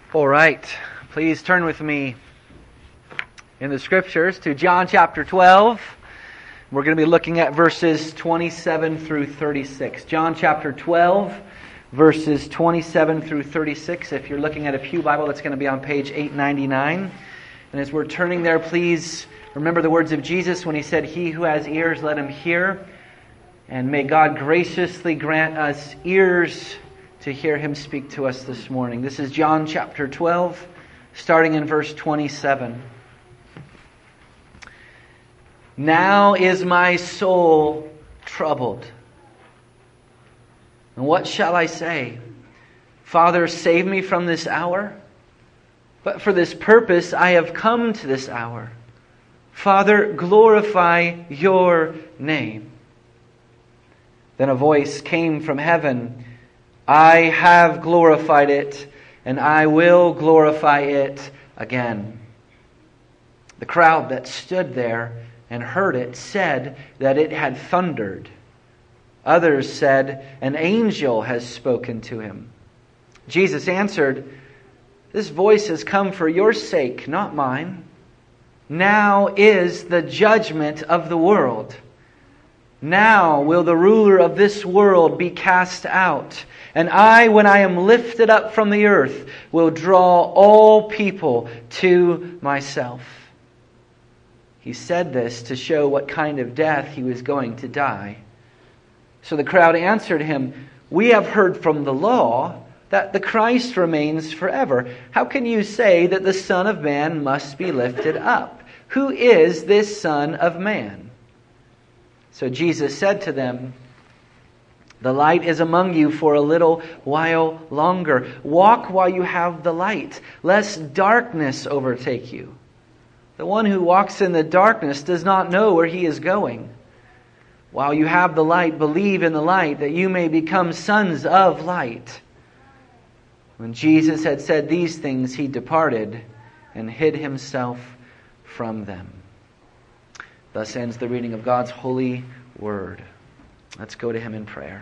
All right, please turn with me in the Scriptures to John chapter 12. We're going to be looking at verses 27 through 36. John chapter 12, verses 27 through 36. If you're looking at a pew Bible, that's going to be on page 899. And as we're turning there, please remember the words of Jesus when He said, "He who has ears, let him hear." And may God graciously grant us ears to hear Him speak to us this morning. This is John chapter 12, starting in verse 27. "Now is my soul troubled. And what shall I say? Father, save me from this hour. But for this purpose I have come to this hour. Father, glorify your name." Then a voice came from heaven, "I have glorified it, and I will glorify it again." The crowd that stood there and heard it said that it had thundered. Others said, "An angel has spoken to him." Jesus answered, "This voice has come for your sake, not mine. Now is the judgment of the world. Now will the ruler of this world be cast out. And I, when I am lifted up from the earth, will draw all people to myself." He said this to show what kind of death He was going to die. So the crowd answered Him, "We have heard from the law that the Christ remains forever. How can you say that the Son of Man must be lifted up? Who is this Son of Man?" So Jesus said to them, "The light is among you for a little while longer. Walk while you have the light, lest darkness overtake you. The one who walks in the darkness does not know where he is going. While you have the light, believe in the light, that you may become sons of light." When Jesus had said these things, He departed and hid Himself from them. Thus ends the reading of God's holy word. Let's go to Him in prayer.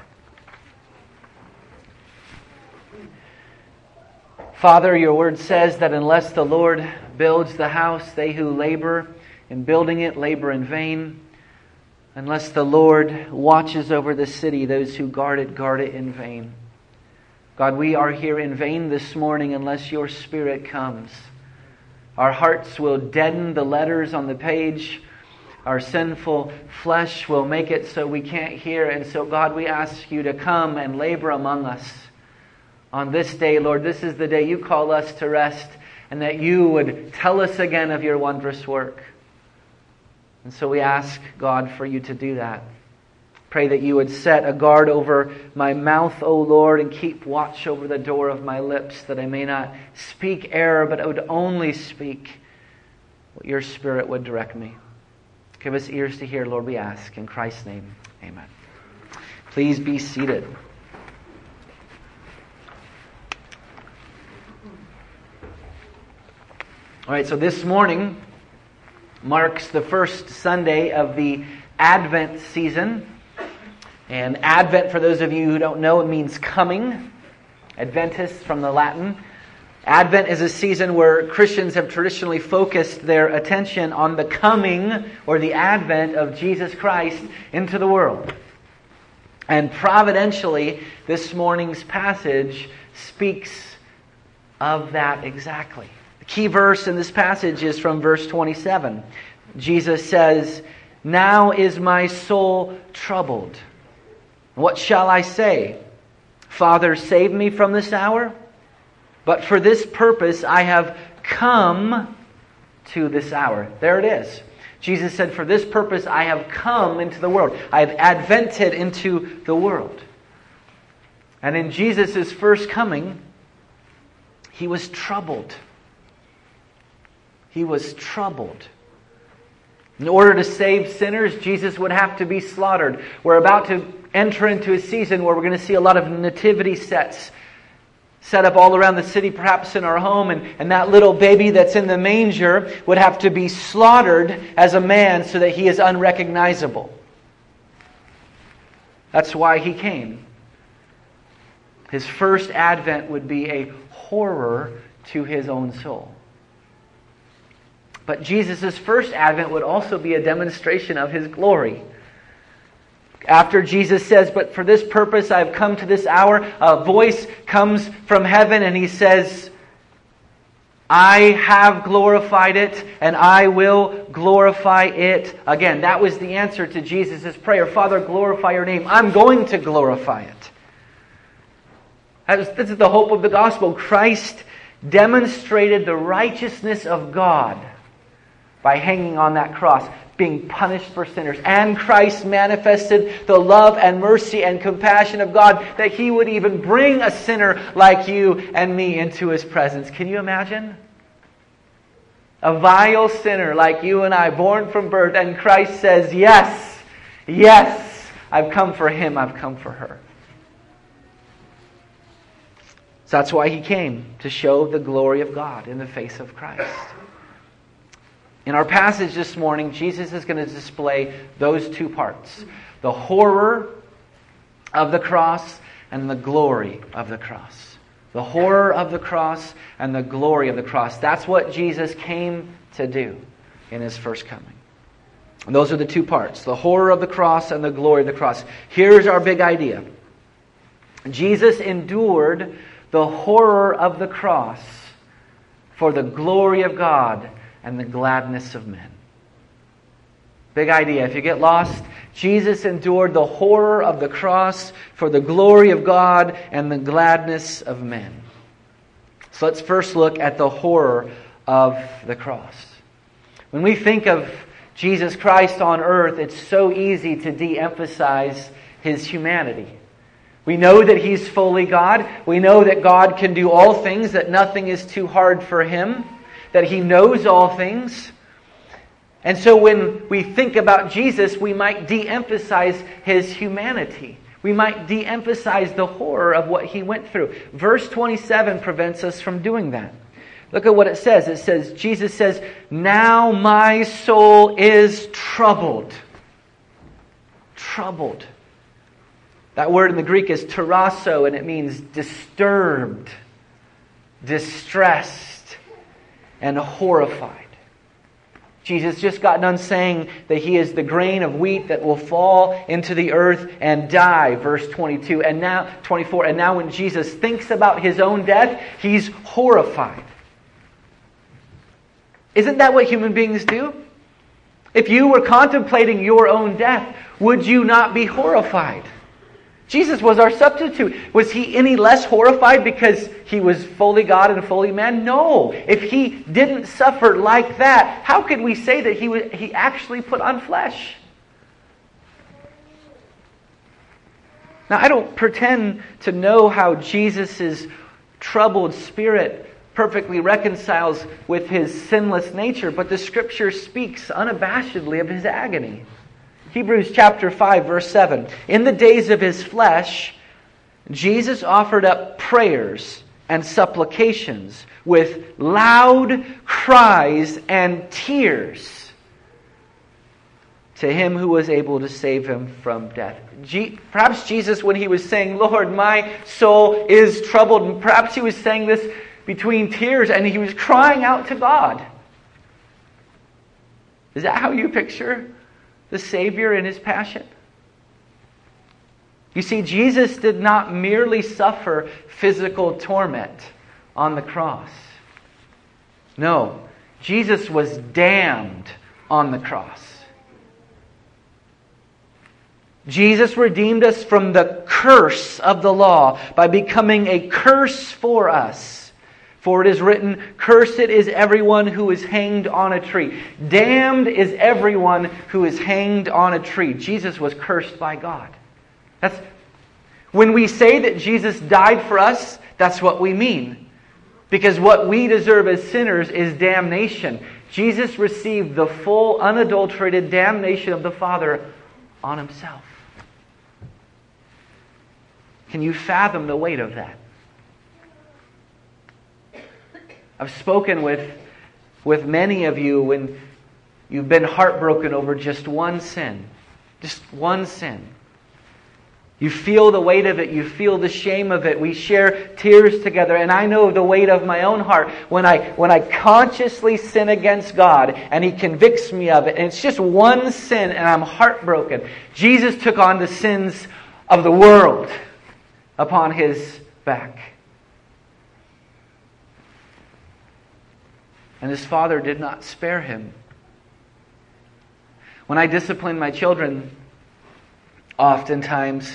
Father, your word says that unless the Lord builds the house, they who labor in building it labor in vain. Unless the Lord watches over the city, those who guard it in vain. God, we are here in vain this morning unless your Spirit comes. Our hearts will deaden the letters on the page. Our sinful flesh will make it so we can't hear. And so, God, we ask you to come and labor among us. On this day, Lord, this is the day you call us to rest, and that you would tell us again of your wondrous work. And so we ask, God, for you to do that. Pray that you would set a guard over my mouth, O Lord, and keep watch over the door of my lips, that I may not speak error, but I would only speak what your Spirit would direct me. Give us ears to hear, Lord, we ask. In Christ's name, amen. Please be seated. All right, so this morning marks the first Sunday of the Advent season. And Advent, for those of you who don't know, it means coming. Adventus from the Latin. Advent is a season where Christians have traditionally focused their attention on the coming or the advent of Jesus Christ into the world. And providentially, this morning's passage speaks of that exactly. The key verse in this passage is from verse 27. Jesus says, "Now is my soul troubled. What shall I say? Father, save me from this hour? But for this purpose I have come to this hour." There it is. Jesus said, "For this purpose I have come into the world." I have advented into the world. And in Jesus' first coming, He was troubled. He was troubled. In order to save sinners, Jesus would have to be slaughtered. We're about to enter into a season where we're going to see a lot of nativity sets set up all around the city, perhaps in our home, and that little baby that's in the manger would have to be slaughtered as a man so that he is unrecognizable. That's why He came. His first advent would be a horror to his own soul. But Jesus' first advent would also be a demonstration of his glory. After Jesus says, "But for this purpose I have come to this hour," a voice comes from heaven and he says, "I have glorified it, and I will glorify it again." That was the answer to Jesus' prayer. "Father, glorify your name." I'm going to glorify it. This is the hope of the gospel. Christ demonstrated the righteousness of God by hanging on that cross, being punished for sinners. And Christ manifested the love and mercy and compassion of God, that He would even bring a sinner like you and me into His presence. Can you imagine? A vile sinner like you and I, born from birth, and Christ says, "Yes, yes, I've come for him, I've come for her." So that's why He came, to show the glory of God in the face of Christ. In our passage this morning, Jesus is going to display those two parts: the horror of the cross and the glory of the cross. The horror of the cross and the glory of the cross. That's what Jesus came to do in His first coming. And those are the two parts: the horror of the cross and the glory of the cross. Here's our big idea. Jesus endured the horror of the cross for the glory of God and the gladness of men. Big idea. If you get lost, Jesus endured the horror of the cross for the glory of God and the gladness of men. So let's first look at the horror of the cross. When we think of Jesus Christ on earth, it's so easy to de-emphasize His humanity. We know that He's fully God. We know that God can do all things, that nothing is too hard for Him, that He knows all things. And so when we think about Jesus, we might de-emphasize His humanity. We might de-emphasize the horror of what He went through. Verse 27 prevents us from doing that. Look at what it says. It says, Jesus says, "Now my soul is troubled." Troubled. That word in the Greek is tarasso, and it means disturbed, distressed, and horrified. Jesus just got done saying that He is the grain of wheat that will fall into the earth and die, verse 22. And now, 24, and now when Jesus thinks about His own death, He's horrified. Isn't that what human beings do? If you were contemplating your own death, would you not be horrified? Jesus was our substitute. Was He any less horrified because He was fully God and fully man? No. If He didn't suffer like that, how could we say that He actually put on flesh? Now, I don't pretend to know how Jesus' troubled spirit perfectly reconciles with His sinless nature, but the Scripture speaks unabashedly of His agony. Hebrews chapter 5, verse 7. "In the days of His flesh, Jesus offered up prayers and supplications with loud cries and tears to Him who was able to save Him from death." Perhaps Jesus, when He was saying, "Lord, my soul is troubled," and perhaps He was saying this between tears and He was crying out to God. Is that how you picture the Savior in His passion? You see, Jesus did not merely suffer physical torment on the cross. No, Jesus was damned on the cross. Jesus redeemed us from the curse of the law by becoming a curse for us. For it is written, "Cursed is everyone who is hanged on a tree." Damned is everyone who is hanged on a tree. Jesus was cursed by God. When we say that Jesus died for us, that's what we mean. Because what we deserve as sinners is damnation. Jesus received the full, unadulterated damnation of the Father on Himself. Can you fathom the weight of that? I've spoken with many of you when you've been heartbroken over just one sin. Just one sin. You feel the weight of it. You feel the shame of it. We share tears together. And I know the weight of my own heart when I consciously sin against God and He convicts me of it. And it's just one sin and I'm heartbroken. Jesus took on the sins of the world upon His back. And His Father did not spare Him. When I discipline my children, oftentimes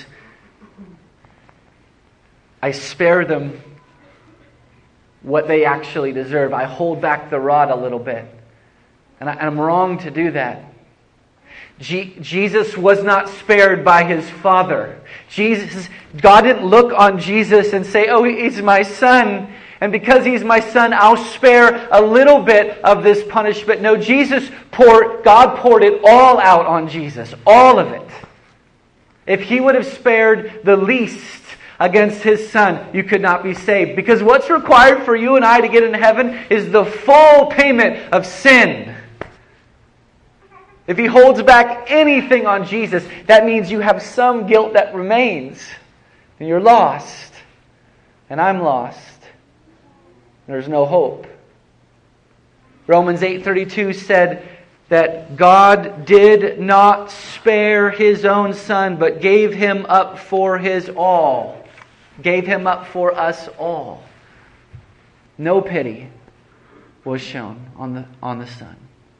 I spare them what they actually deserve. I hold back the rod a little bit. And I'm wrong to do that. Jesus was not spared by His Father. God didn't look on Jesus and say, "Oh, He's my son, and because He's my son, I'll spare a little bit of this punishment." No, God poured it all out on Jesus. All of it. If He would have spared the least against His Son, you could not be saved. Because what's required for you and I to get into heaven is the full payment of sin. If He holds back anything on Jesus, that means you have some guilt that remains. And you're lost. And I'm lost. There's no hope. Romans 8:32 said that God did not spare His own Son, but gave Him up for His all. Gave Him up for us all. No pity was shown on the Son.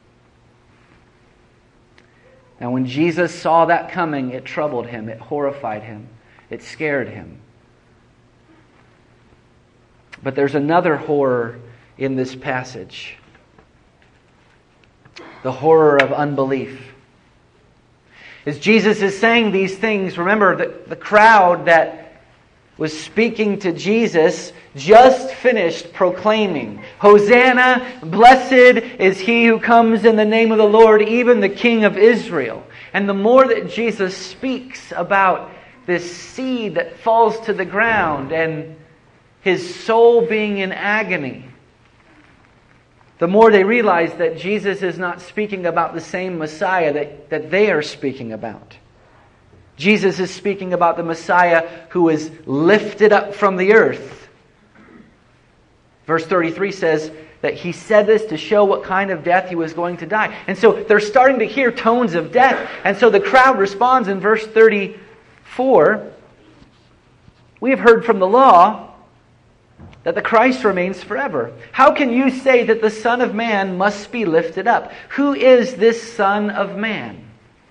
Now when Jesus saw that coming, it troubled Him, it horrified Him, it scared Him. But there's another horror in this passage. The horror of unbelief. As Jesus is saying these things, remember the crowd that was speaking to Jesus just finished proclaiming, "Hosanna, blessed is He who comes in the name of the Lord, even the King of Israel." And the more that Jesus speaks about this seed that falls to the ground and his soul being in agony, the more they realize that Jesus is not speaking about the same Messiah that they are speaking about. Jesus is speaking about the Messiah who is lifted up from the earth. Verse 33 says that He said this to show what kind of death He was going to die. And so they're starting to hear tones of death. And so the crowd responds in verse 34, "We have heard from the law that the Christ remains forever. How can you say that the Son of Man must be lifted up? Who is this Son of Man?"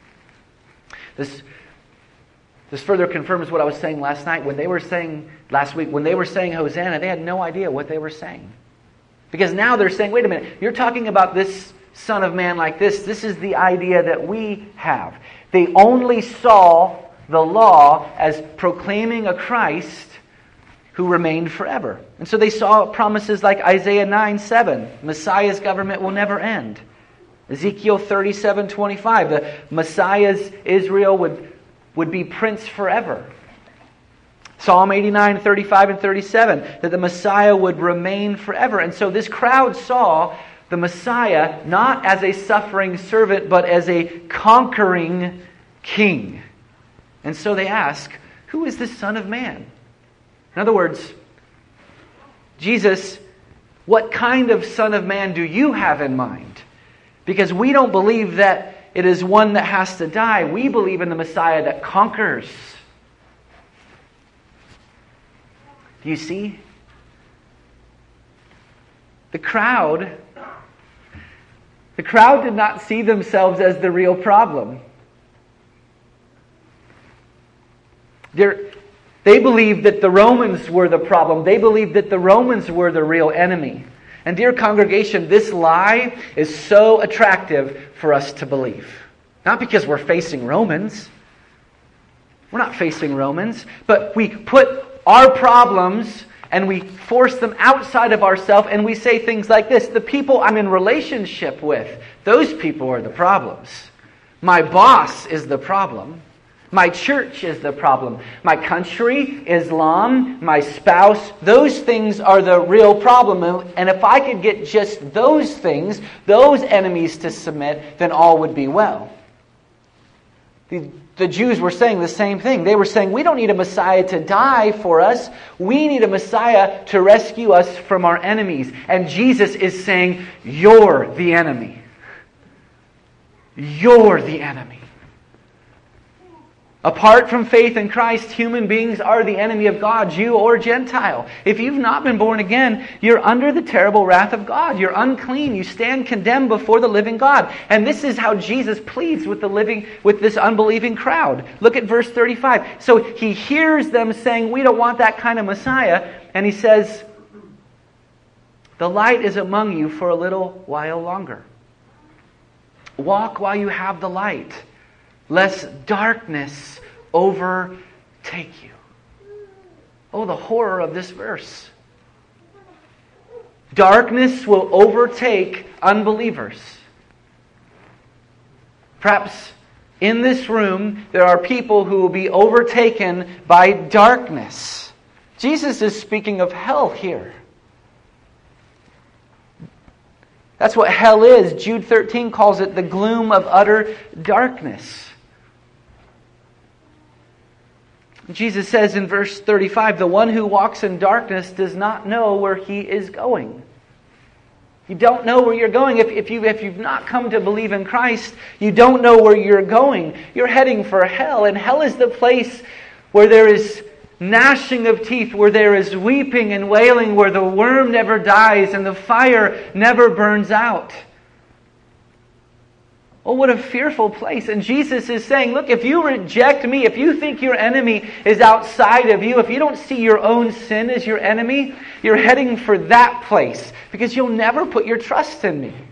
This further confirms what I was saying last week. When they were saying Hosanna, they had no idea what they were saying. Because now they're saying, wait a minute, you're talking about this Son of Man like this. This is the idea that we have. They only saw the law as proclaiming a Christ who remained forever. And so they saw promises like Isaiah 9:7, Messiah's government will never end. Ezekiel 37:25, the Messiah's Israel would be prince forever. Psalm 89:35 and 37, that the Messiah would remain forever. And so this crowd saw the Messiah not as a suffering servant, but as a conquering king. And so they ask, who is this Son of Man? In other words, Jesus, what kind of Son of Man do you have in mind? Because we don't believe that it is one that has to die. We believe in the Messiah that conquers. Do you see? The crowd did not see themselves as the real problem. They believed that the Romans were the problem. They believed that the Romans were the real enemy. And dear congregation, this lie is so attractive for us to believe. Not because we're facing Romans. We're not facing Romans. But we put our problems and we force them outside of ourselves and we say things like this. The people I'm in relationship with, those people are the problems. My boss is the problem. My church is the problem. My country, Islam, my spouse, those things are the real problem. And if I could get just those these enemies to submit, then all would be well. the Jews were saying the same thing. They were saying, we don't need a Messiah to die for us. We need a Messiah to rescue us from our enemies. And Jesus is saying, you're the enemy. You're the enemy. Apart from faith in Christ, human beings are the enemy of God, Jew or Gentile. If you've not been born again, you're under the terrible wrath of God. You're unclean. You stand condemned before the living God. And this is how Jesus pleads with this unbelieving crowd. Look at verse 35. So he hears them saying, we don't want that kind of Messiah. And he says, the light is among you for a little while longer. Walk while you have the light, lest darkness overtake you. Oh, the horror of this verse. Darkness will overtake unbelievers. Perhaps in this room there are people who will be overtaken by darkness. Jesus is speaking of hell here. That's what hell is. Jude 13 calls it the gloom of utter darkness. Jesus says in verse 35, the one who walks in darkness does not know where he is going. You don't know where you're going. If you've not come to believe in Christ, you don't know where you're going. You're heading for hell. And hell is the place where there is gnashing of teeth, where there is weeping and wailing, where the worm never dies and the fire never burns out. Oh, what a fearful place. And Jesus is saying, look, if you reject me, if you think your enemy is outside of you, if you don't see your own sin as your enemy, you're heading for that place because you'll never put your trust in me.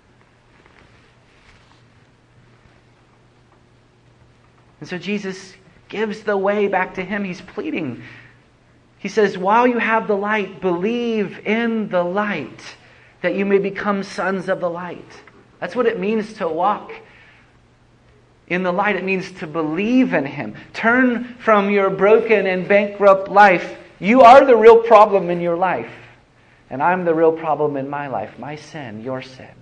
And so Jesus gives the way back to him. He's pleading. He says, while you have the light, believe in the light, that you may become sons of the light. That's what it means to walk in the light. It means to believe in Him. Turn from your broken and bankrupt life. You are the real problem in your life. And I'm the real problem in my life. My sin, your sin.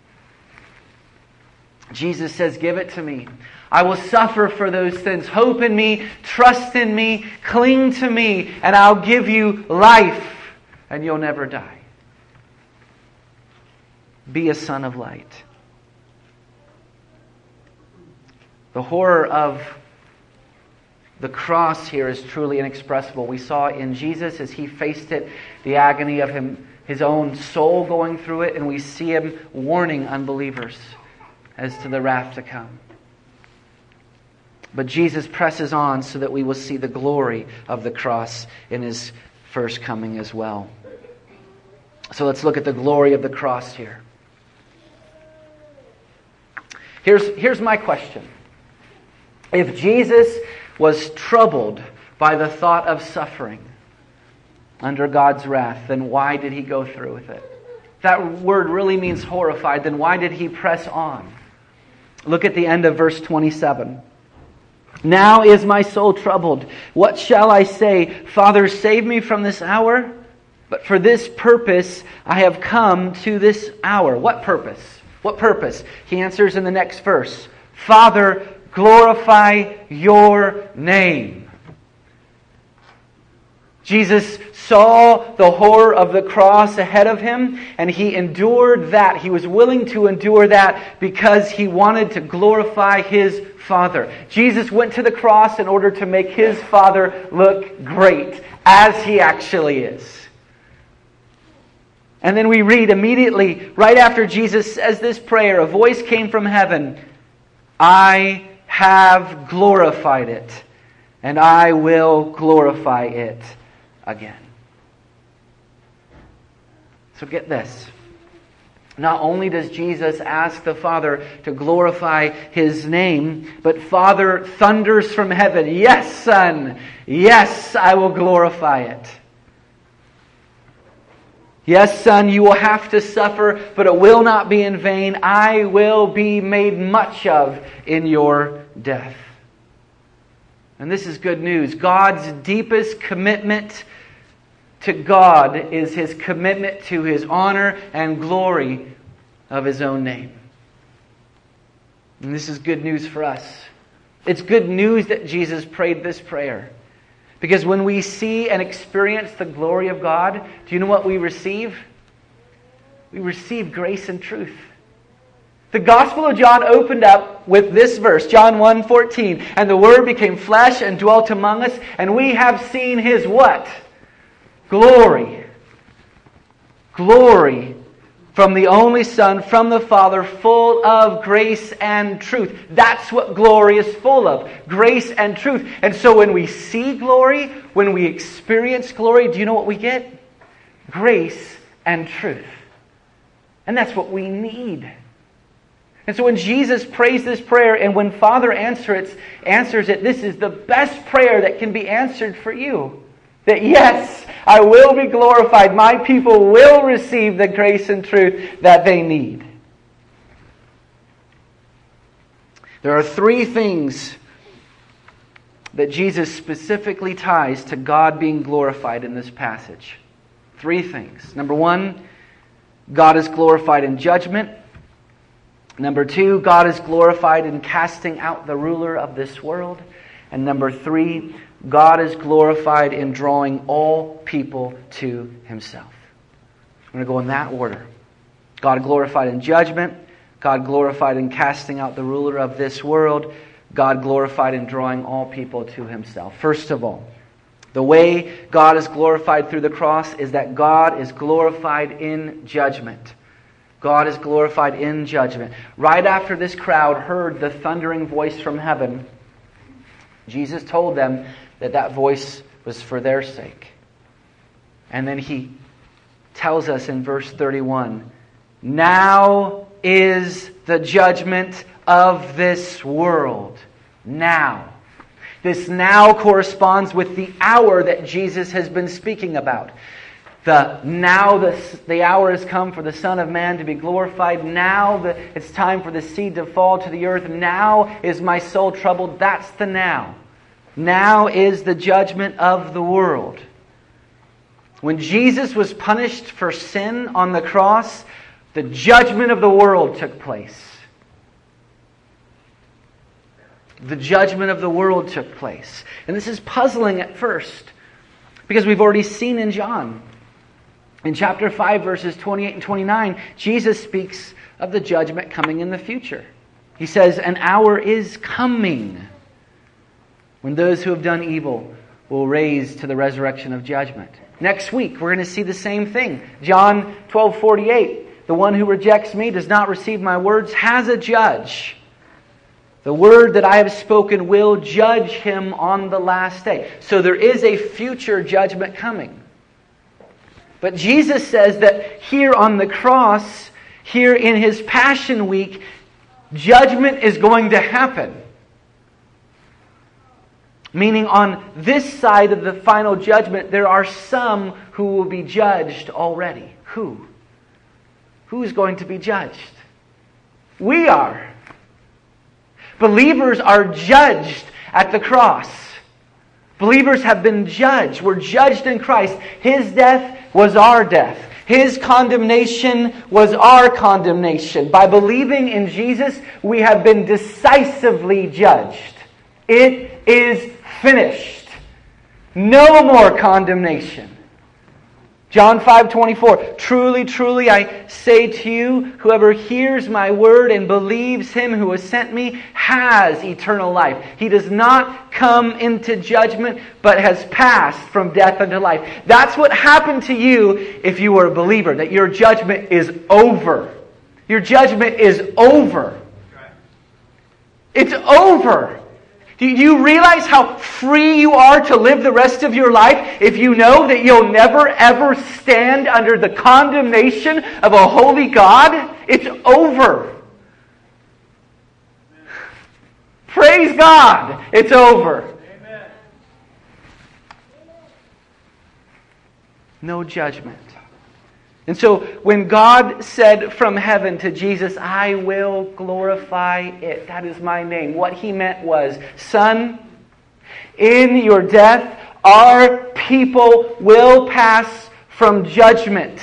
Jesus says, give it to me. I will suffer for those sins. Hope in me, trust in me, cling to me, and I'll give you life, and you'll never die. Be a son of light. The horror of the cross here is truly inexpressible. We saw in Jesus as He faced it, the agony of His own soul going through it, and we see Him warning unbelievers as to the wrath to come. But Jesus presses on so that we will see the glory of the cross in His first coming as well. So let's look at the glory of the cross here. Here's my question. If Jesus was troubled by the thought of suffering under God's wrath, then why did He go through with it? If that word really means horrified, then why did He press on? Look at the end of verse 27. Now is my soul troubled. What shall I say? Father, save me from this hour? But for this purpose I have come to this hour. What purpose? What purpose? He answers in the next verse. Father, glorify your name. Jesus saw the horror of the cross ahead of Him, and He endured that. He was willing to endure that because He wanted to glorify His Father. Jesus went to the cross in order to make His Father look great, as He actually is. And then we read immediately, right after Jesus says this prayer, a voice came from heaven. I have glorified it, and I will glorify it again. So get this. Not only does Jesus ask the Father to glorify His name, but Father thunders from heaven, yes, Son, yes, I will glorify it. Yes, Son, you will have to suffer, but it will not be in vain. I will be made much of in your death. And this is good news. God's deepest commitment to God is His commitment to His honor and glory of His own name. And this is good news for us. It's good news that Jesus prayed this prayer. Because when we see and experience the glory of God, do you know what we receive? We receive grace and truth. The Gospel of John opened up with this verse, John 1:14. And the Word became flesh and dwelt among us, and we have seen His what? Glory. Glory from the only Son, from the Father, full of grace and truth. That's what glory is full of. Grace and truth. And so when we see glory, when we experience glory, do you know what we get? Grace and truth. And that's what we need. And so when Jesus prays this prayer, and when Father answers it, this is the best prayer that can be answered for you. That yes, I will be glorified. My people will receive the grace and truth that they need. There are three things that Jesus specifically ties to God being glorified in this passage. Three things. Number one, God is glorified in judgment. Number two, God is glorified in casting out the ruler of this world. And number three, God is glorified in drawing all people to Himself. I'm going to go in that order. God glorified in judgment. God glorified in casting out the ruler of this world. God glorified in drawing all people to Himself. First of all, the way God is glorified through the cross is that God is glorified in judgment. God is glorified in judgment. Right after this crowd heard the thundering voice from heaven, Jesus told them that voice was for their sake. And then He tells us in verse 31, now is the judgment of this world. Now. This now corresponds with the hour that Jesus has been speaking about. The hour has come for the Son of Man to be glorified. Now it's time for the seed to fall to the earth. Now is my soul troubled. That's the now. Now is the judgment of the world. When Jesus was punished for sin on the cross, the judgment of the world took place. The judgment of the world took place. And this is puzzling at first, because we've already seen in John. In chapter 5, verses 28 and 29, Jesus speaks of the judgment coming in the future. He says, an hour is coming when those who have done evil will raise to the resurrection of judgment. Next week, we're going to see the same thing. John 12:48, the one who rejects me, does not receive my words, has a judge. The word that I have spoken will judge him on the last day. So there is a future judgment coming. But Jesus says that here on the cross, here in His Passion Week, judgment is going to happen. Meaning on this side of the final judgment, there are some who will be judged already. Who? Who's going to be judged? We are. Believers are judged at the cross. Believers have been judged. We're judged in Christ. His death was our death. His condemnation was our condemnation. By believing in Jesus, we have been decisively judged. It is finished. No more condemnation. John 5:24, truly, truly, I say to you, whoever hears my word and believes Him who has sent me has eternal life. He does not come into judgment, but has passed from death unto life. That's what happened to you if you were a believer, that your judgment is over. Your judgment is over. It's over. Do you realize how free you are to live the rest of your life if you know that you'll never ever stand under the condemnation of a holy God? It's over. Praise God. It's over. Amen. No judgment. And so when God said from heaven to Jesus, I will glorify it, that is my name, what He meant was, Son, in your death, our people will pass from judgment,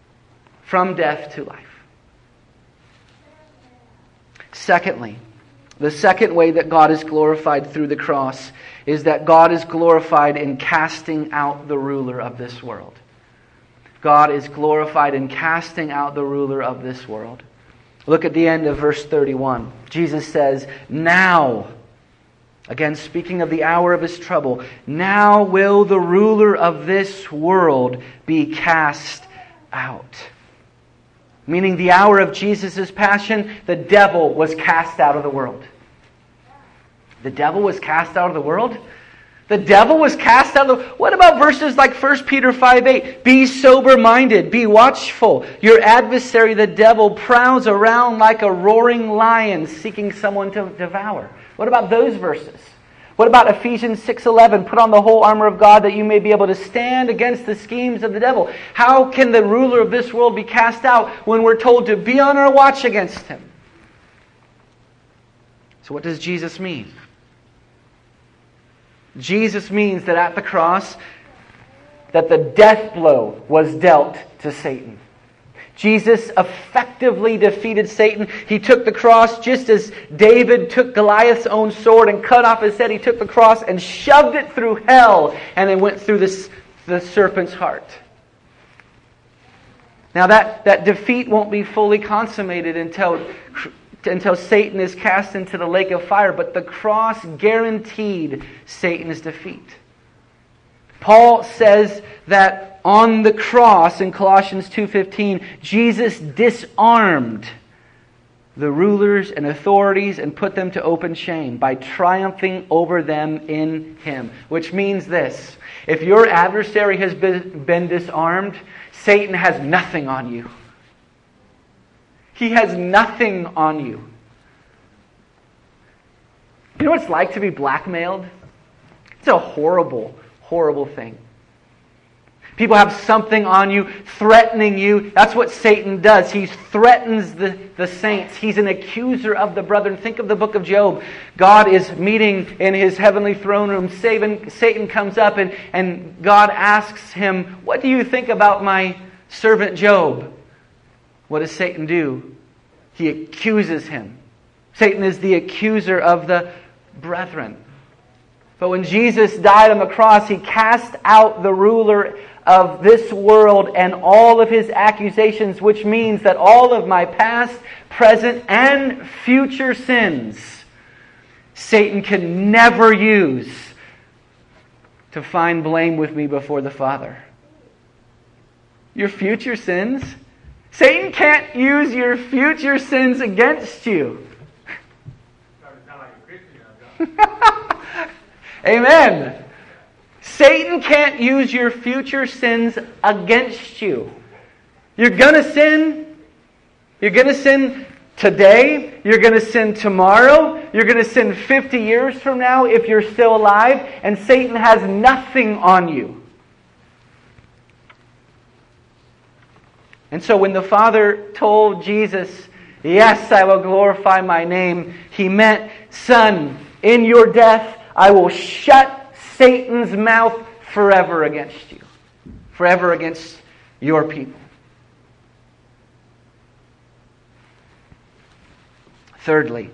from death to life. Secondly, The second way that God is glorified through the cross is that God is glorified in casting out the ruler of this world. God is glorified in casting out the ruler of this world. Look at the end of verse 31. Jesus says, "Now," again speaking of the hour of His trouble, "now will the ruler of this world be cast out." Meaning the hour of Jesus' passion, the devil was cast out of the world. The devil was cast out of the world? The devil was cast out of the... What about verses like 1 Peter 5:8? "Be sober-minded, be watchful. Your adversary, the devil, prowls around like a roaring lion seeking someone to devour." What about those verses? What about Ephesians 6:11? "Put on the whole armor of God that you may be able to stand against the schemes of the devil." How can the ruler of this world be cast out when we're told to be on our watch against him? So what does Jesus mean? Jesus means that at the cross, that the death blow was dealt to Satan. Jesus effectively defeated Satan. He took the cross just as David took Goliath's own sword and cut off his head. He took the cross and shoved it through hell and then went through the serpent's heart. Now that defeat won't be fully consummated until Satan is cast into the lake of fire, but the cross guaranteed Satan's defeat. Paul says that on the cross in Colossians 2:15, Jesus disarmed the rulers and authorities and put them to open shame by triumphing over them in Him. Which means this: if your adversary has been disarmed, Satan has nothing on you. He has nothing on you. You know what it's like to be blackmailed? It's a horrible, horrible thing. People have something on you, threatening you. That's what Satan does. He threatens the saints. He's an accuser of the brethren. Think of the book of Job. God is meeting in His heavenly throne room. Satan comes up and God asks him, "What do you think about my servant Job?" What does Satan do? He accuses him. Satan is the accuser of the brethren. But when Jesus died on the cross, He cast out the ruler of this world and all of his accusations, which means that all of my past, present, and future sins, Satan can never use to find blame with me before the Father. Your future sins? Satan can't use your future sins against you. Amen. Satan can't use your future sins against you. You're going to sin. You're going to sin today. You're going to sin tomorrow. You're going to sin 50 years from now if you're still alive. And Satan has nothing on you. And so when the Father told Jesus, "Yes, I will glorify my name," He meant, "Son, in your death, I will shut Satan's mouth forever against you. Forever against your people." Thirdly,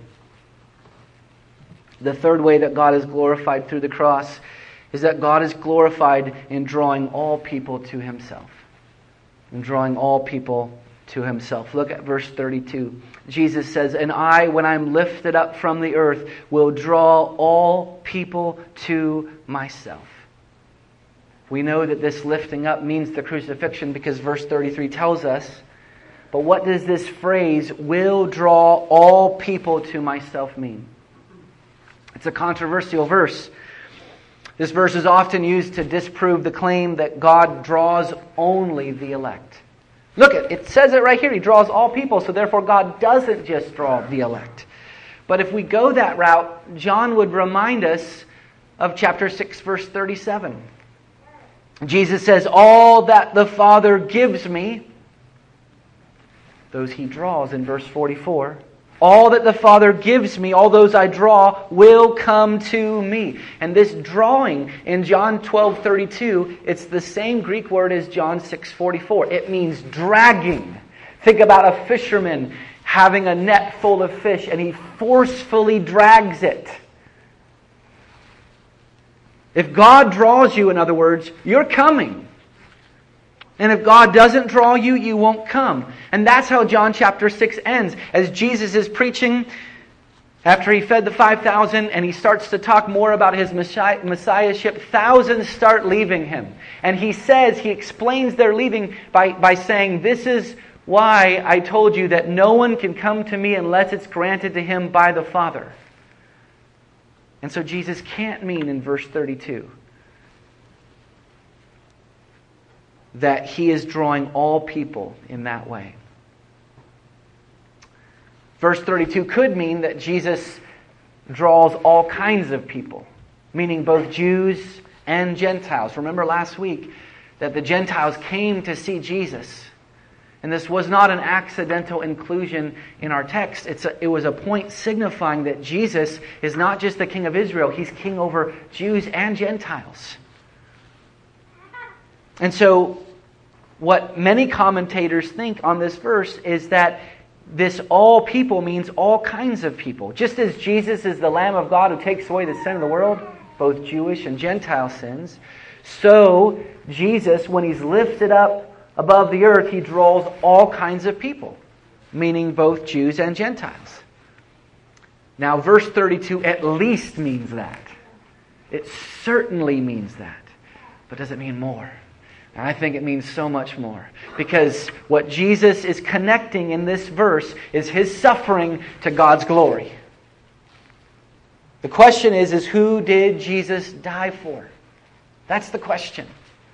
the third way that God is glorified through the cross is that God is glorified in drawing all people to Himself. In drawing all people to Himself. Look at verse 32. Jesus says, "And I, when I'm lifted up from the earth, will draw all people to myself." We know that this lifting up means the crucifixion because verse 33 tells us. But what does this phrase, "will draw all people to myself," mean? It's a controversial verse. This verse is often used to disprove the claim that God draws only the elect. Look, it says it right here. He draws all people, so therefore God doesn't just draw the elect. But if we go that route, John would remind us of chapter 6, verse 37. Jesus says, "All that the Father gives me," those He draws in verse 44. "All that the Father gives me, all those I draw, will come to me." And this drawing in John 12:32, it's the same Greek word as John 6:44. It means dragging. Think about a fisherman having a net full of fish, and he forcefully drags it. If God draws you, in other words, you're coming. And if God doesn't draw you, you won't come. And that's how John chapter 6 ends. As Jesus is preaching, after he fed the 5,000, and he starts to talk more about his messiahship, thousands start leaving him. And he explains their leaving by saying, "This is why I told you that no one can come to me unless it's granted to him by the Father." And so Jesus can't mean in verse 32 that he is drawing all people in that way. Verse 32 could mean that Jesus draws all kinds of people, meaning both Jews and Gentiles. Remember last week that the Gentiles came to see Jesus. And this was not an accidental inclusion in our text. It was a point signifying that Jesus is not just the King of Israel. He's King over Jews and Gentiles. And so, what many commentators think on this verse is that this all people means all kinds of people. Just as Jesus is the Lamb of God who takes away the sin of the world, both Jewish and Gentile sins, so Jesus, when he's lifted up above the earth, he draws all kinds of people, meaning both Jews and Gentiles. Now, verse 32 at least means that. It certainly means that. But does it mean more? And I think it means so much more. Because what Jesus is connecting in this verse is his suffering to God's glory. The question is who did Jesus die for? That's the question.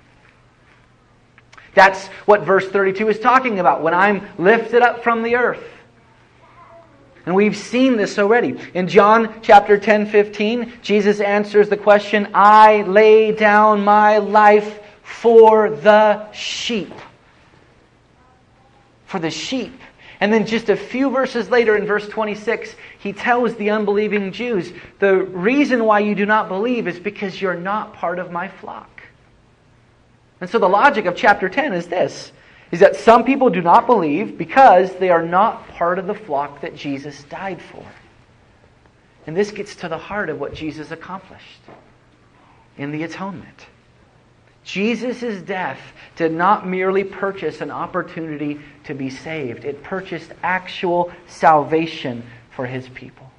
That's what verse 32 is talking about. When I'm lifted up from the earth. And we've seen this already. In John chapter 10:15, Jesus answers the question, "I lay down my life for the sheep." For the sheep. And then just a few verses later in verse 26, he tells the unbelieving Jews, "The reason why you do not believe is because you're not part of my flock." And so the logic of chapter 10 is this, is that some people do not believe because they are not part of the flock that Jesus died for. And this gets to the heart of what Jesus accomplished in the atonement. Jesus' death did not merely purchase an opportunity to be saved. It purchased actual salvation for his people.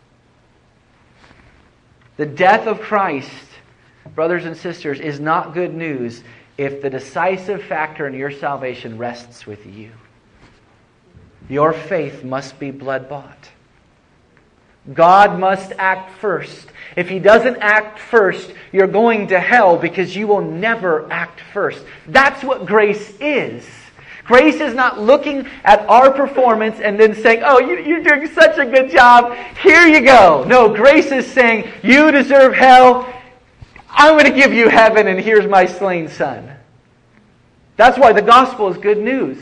The death of Christ, brothers and sisters, is not good news if the decisive factor in your salvation rests with you. Your faith must be blood-bought. God must act first. If he doesn't act first, you're going to hell because you will never act first. That's what grace is. Grace is not looking at our performance and then saying, "Oh, you're doing such a good job. Here you go." No, grace is saying, "You deserve hell. I'm going to give you heaven, and here's my slain son." That's why the gospel is good news.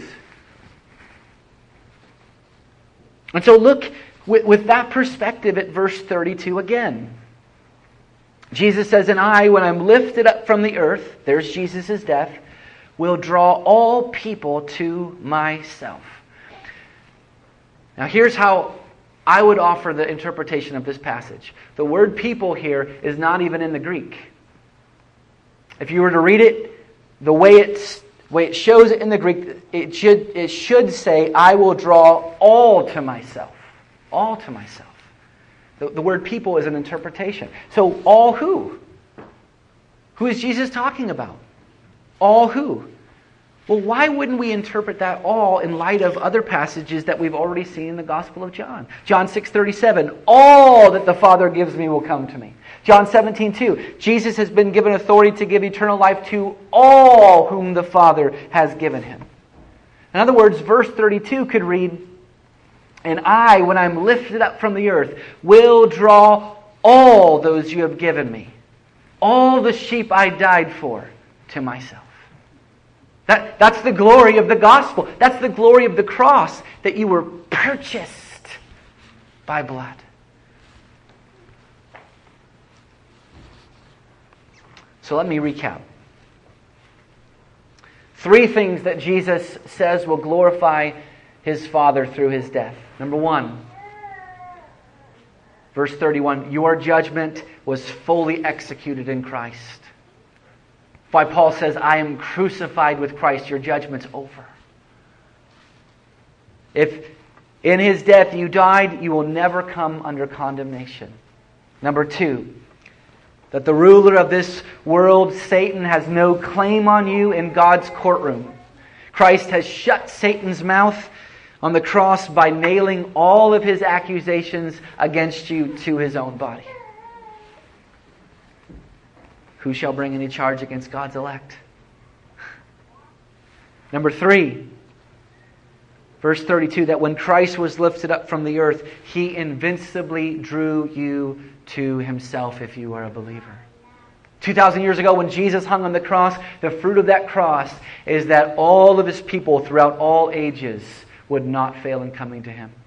And so look with that perspective at verse 32 again. Jesus says, "And I, when I'm lifted up from the earth," there's Jesus' death, "will draw all people to myself." Now here's how I would offer the interpretation of this passage. The word people here is not even in the Greek. If you were to read it the way it shows it in the Greek, it should say, "I will draw all to myself." All to myself. The word people is an interpretation. So all who? Who is Jesus talking about? All who? Well, why wouldn't we interpret that all in light of other passages that we've already seen in the Gospel of John? John 6:37, "All that the Father gives me will come to me." John 17:2, Jesus has been given authority to give eternal life to all whom the Father has given him. In other words, verse 32 could read, "And I, when I'm lifted up from the earth, will draw all those you have given me, all the sheep I died for, to myself." That's the glory of the gospel. That's the glory of the cross, that you were purchased by blood. So let me recap. 3 things that Jesus says will glorify His Father through His death? Number one, verse 31, your judgment was fully executed in Christ. Why Paul says, I am crucified with Christ. Your judgment's over. If in His death you died, you will never come under condemnation. Number two, that the ruler of this world, Satan, has no claim on you in God's courtroom. Christ has shut Satan's mouth on the cross by nailing all of his accusations against you to His own body. Who shall bring any charge against God's elect? Number three, verse 32, that when Christ was lifted up from the earth, He invincibly drew you to Himself if you are a believer. 2,000 years ago when Jesus hung on the cross, the fruit of that cross is that all of His people throughout all ages would not fail in coming to Him.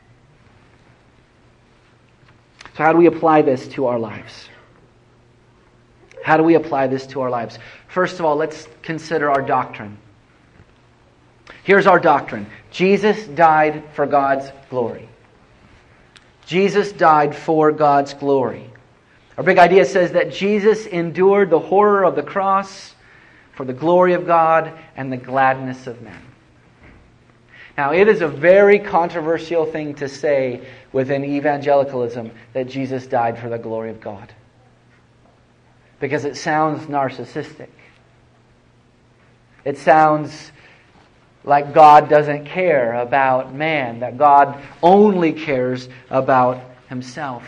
So how do we apply this to our lives? How do we apply this to our lives? First of all, let's consider our doctrine. Here's our doctrine. Jesus died for God's glory. Jesus died for God's glory. Our big idea says that Jesus endured the horror of the cross for the glory of God and the gladness of men. Now, it is a very controversial thing to say within evangelicalism that Jesus died for the glory of God, because it sounds narcissistic. It sounds like God doesn't care about man, that God only cares about Himself.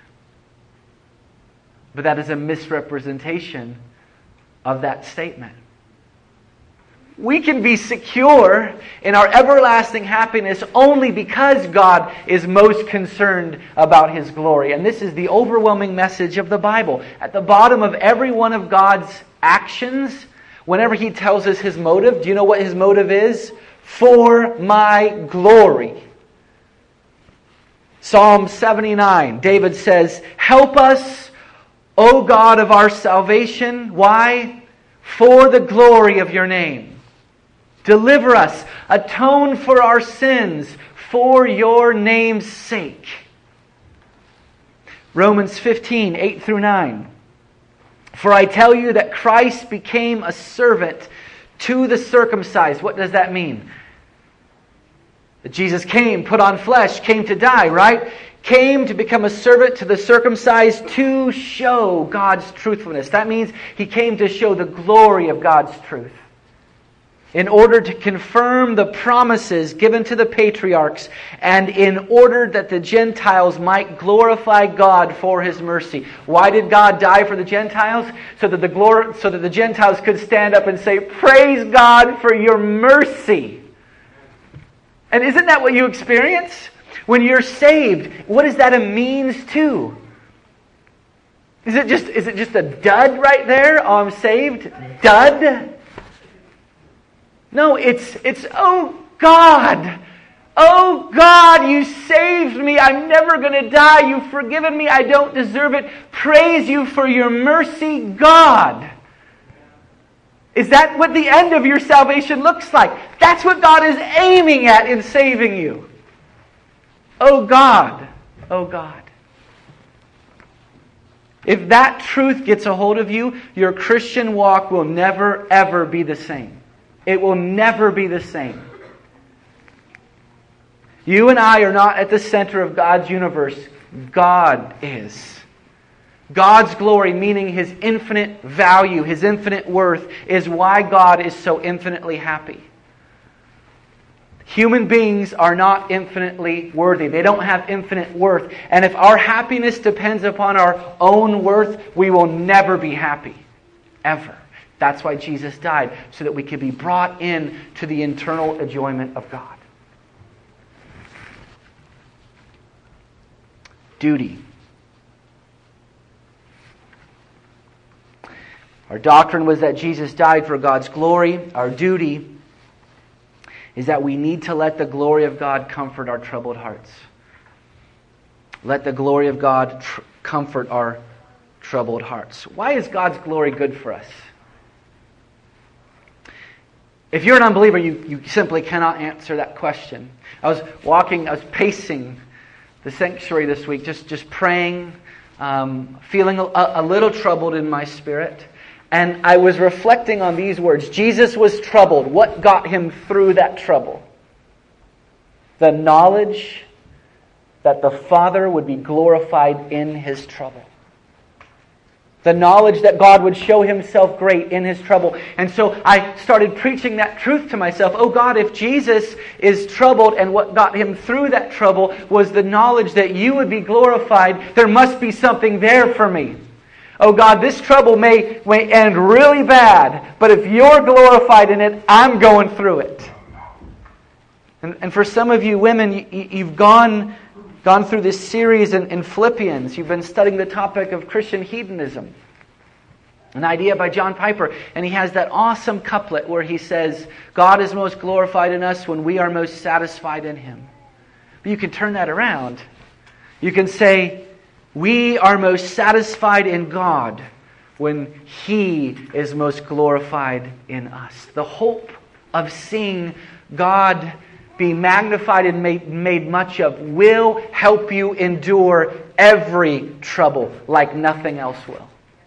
But that is a misrepresentation of that statement. We can be secure in our everlasting happiness only because God is most concerned about His glory. And this is the overwhelming message of the Bible. At the bottom of every one of God's actions, whenever He tells us His motive, do you know what His motive is? For my glory. Psalm 79, David says, help us, O God of our salvation. Why? For the glory of your name. Deliver us, atone for our sins, for your name's sake. Romans 15, 8 through 9. For I tell you that Christ became a servant to the circumcised. What does that mean? That Jesus came, put on flesh, came to die, right? Came to become a servant to the circumcised to show God's truthfulness. That means He came to show the glory of God's truth, in order to confirm the promises given to the patriarchs, and in order that the Gentiles might glorify God for His mercy. Why did God die for the Gentiles? So that the Gentiles could stand up and say, praise God for your mercy. And isn't that what you experience? When you're saved, what is that a means to? Is it just a dud right there? Oh, I'm saved? Dud? No, it's oh God, you saved me. I'm never going to die. You've forgiven me. I don't deserve it. Praise you for your mercy, God. Is that what the end of your salvation looks like? That's what God is aiming at in saving you. Oh God, oh God. If that truth gets a hold of you, your Christian walk will never, ever be the same. It will never be the same. You and I are not at the center of God's universe. God is. God's glory, meaning His infinite value, His infinite worth, is why God is so infinitely happy. Human beings are not infinitely worthy. They don't have infinite worth. And if our happiness depends upon our own worth, we will never be happy. Ever. That's why Jesus died, so that we could be brought in to the eternal enjoyment of God. Duty. Our doctrine was that Jesus died for God's glory. Our duty is that we need to let the glory of God comfort our troubled hearts. Let the glory of God comfort our troubled hearts. Why is God's glory good for us? If you're an unbeliever, you simply cannot answer that question. I was pacing the sanctuary this week, just praying, feeling a little troubled in my spirit. And I was reflecting on these words. Jesus was troubled. What got him through that trouble? The knowledge that the Father would be glorified in his trouble. The knowledge that God would show himself great in his trouble. And so I started preaching that truth to myself. Oh God, if Jesus is troubled and what got him through that trouble was the knowledge that you would be glorified, there must be something there for me. Oh God, this trouble may end really bad, but if you're glorified in it, I'm going through it. And for some of you women, you've gone through this series in Philippians. You've been studying the topic of Christian hedonism. An idea by John Piper. And he has that awesome couplet where he says, God is most glorified in us when we are most satisfied in Him. But you can turn that around. You can say, we are most satisfied in God when He is most glorified in us. The hope of seeing God be magnified and made much of will help you endure every trouble like nothing else will.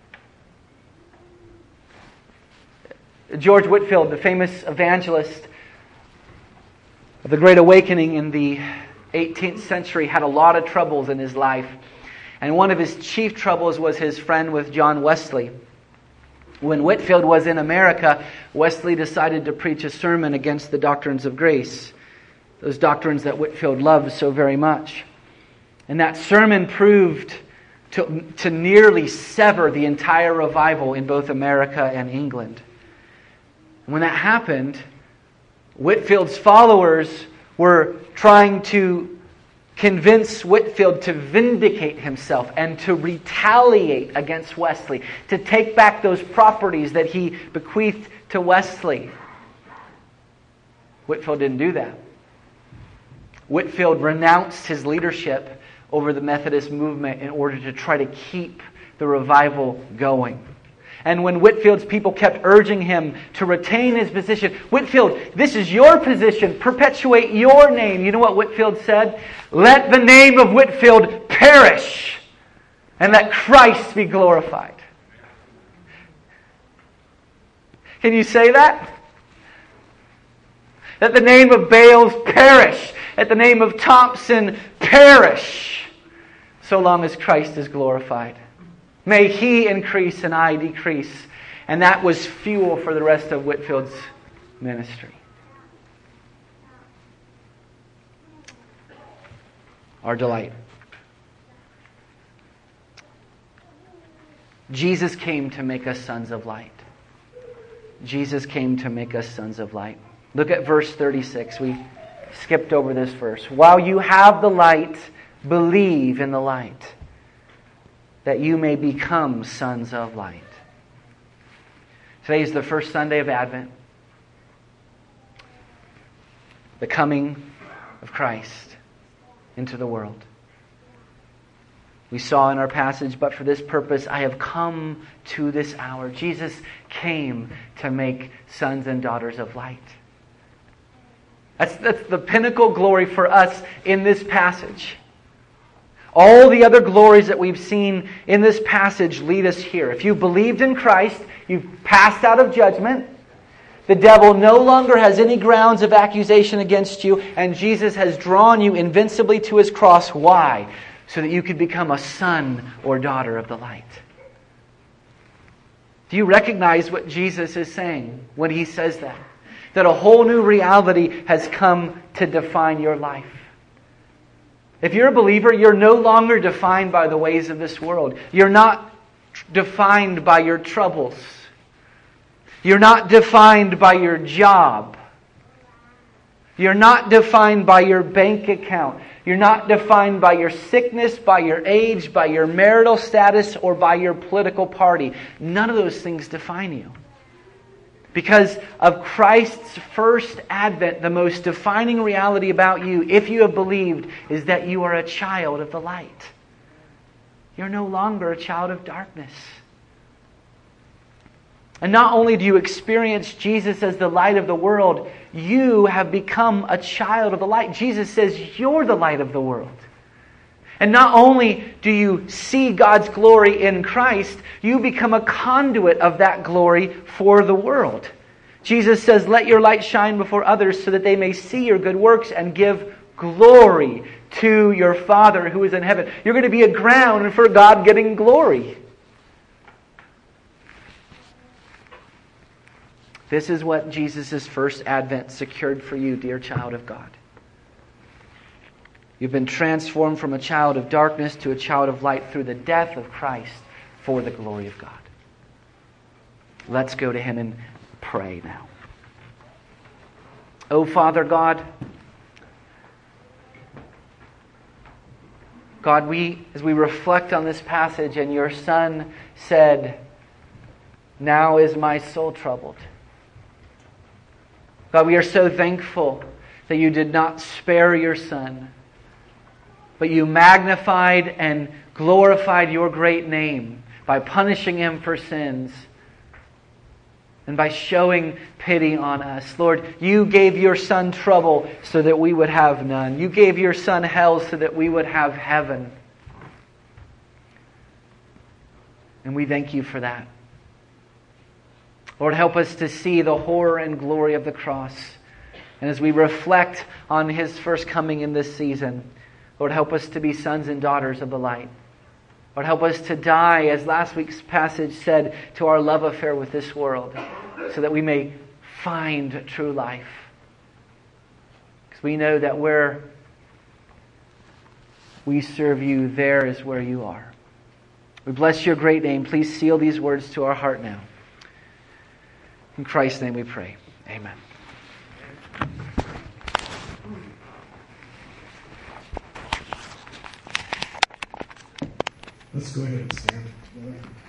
George Whitefield, the famous evangelist of the Great Awakening in the 18th century, had a lot of troubles in his life. And one of his chief troubles was his friend with John Wesley. When Whitefield was in America, Wesley decided to preach a sermon against the doctrines of grace. Those doctrines that Whitefield loved so very much. And that sermon proved to nearly sever the entire revival in both America and England. And when that happened, Whitefield's followers were trying to convince Whitefield to vindicate himself and to retaliate against Wesley, to take back those properties that he bequeathed to Wesley. Whitefield didn't do that. Whitefield renounced his leadership over the Methodist movement in order to try to keep the revival going. And when Whitefield's people kept urging him to retain his position, Whitefield, this is your position, perpetuate your name. You know what Whitefield said? Let the name of Whitefield perish and let Christ be glorified. Can you say that? Let the name of Bales perish. Let the name of Thompson perish, so long as Christ is glorified. May He increase and I decrease. And that was fuel for the rest of Whitefield's ministry. Our delight. Jesus came to make us sons of light. Jesus came to make us sons of light. Look at verse 36. We skipped over this verse. While you have the light, believe in the light, that you may become sons of light. Today is the first Sunday of Advent. The coming of Christ into the world. We saw in our passage, but for this purpose I have come to this hour. Jesus came to make sons and daughters of light. That's the pinnacle glory for us in this passage. All the other glories that we've seen in this passage lead us here. If you believed in Christ, you've passed out of judgment. The devil no longer has any grounds of accusation against you, and Jesus has drawn you invincibly to His cross. Why? So that you could become a son or daughter of the light. Do you recognize what Jesus is saying when He says that? That a whole new reality has come to define your life. If you're a believer, you're no longer defined by the ways of this world. You're not defined by your troubles. You're not defined by your job. You're not defined by your bank account. You're not defined by your sickness, by your age, by your marital status, or by your political party. None of those things define you. Because of Christ's first advent, the most defining reality about you, if you have believed, is that you are a child of the light. You're no longer a child of darkness. And not only do you experience Jesus as the light of the world, you have become a child of the light. Jesus says you're the light of the world. And not only do you see God's glory in Christ, you become a conduit of that glory for the world. Jesus says, let your light shine before others so that they may see your good works and give glory to your Father who is in heaven. You're going to be a ground for God getting glory. This is what Jesus' first advent secured for you, dear child of God. You've been transformed from a child of darkness to a child of light through the death of Christ for the glory of God. Let's go to Him and pray now. Oh, Father God, as we reflect on this passage, and your Son said, now is my soul troubled. God, we are so thankful that you did not spare your Son, but you magnified and glorified your great name by punishing Him for sins and by showing pity on us. Lord, you gave your Son trouble so that we would have none. You gave your Son hell so that we would have heaven. And we thank you for that. Lord, help us to see the horror and glory of the cross. And as we reflect on His first coming in this season, Lord, help us to be sons and daughters of the light. Lord, help us to die, as last week's passage said, to our love affair with this world, so that we may find true life. Because we know that where we serve you, there is where you are. We bless your great name. Please seal these words to our heart now. In Christ's name we pray. Amen. Let's go ahead and stand together.